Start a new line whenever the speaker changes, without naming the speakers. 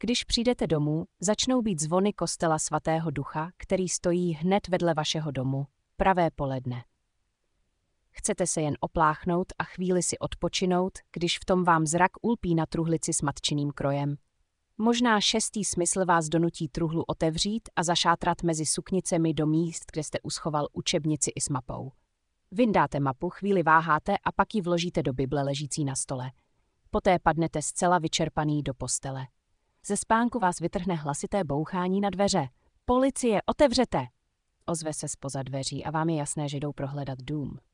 Když přijdete domů, začnou být zvony kostela svatého Ducha, který stojí hned vedle vašeho domu, pravé poledne. Chcete se jen opláchnout a chvíli si odpočinout, když v tom vám zrak ulpí na truhlici s matčiným krojem. Možná šestý smysl vás donutí truhlu otevřít a zašátrat mezi suknicemi do míst, kde jste uschoval učebnici i s mapou. Vyndáte mapu, chvíli váháte a pak ji vložíte do Bible ležící na stole. Poté padnete zcela vyčerpaný do postele. Ze spánku vás vytrhne hlasité bouchání na dveře. Policie, otevřete! Ozve se zpoza dveří a vám je jasné, že jdou prohledat dům.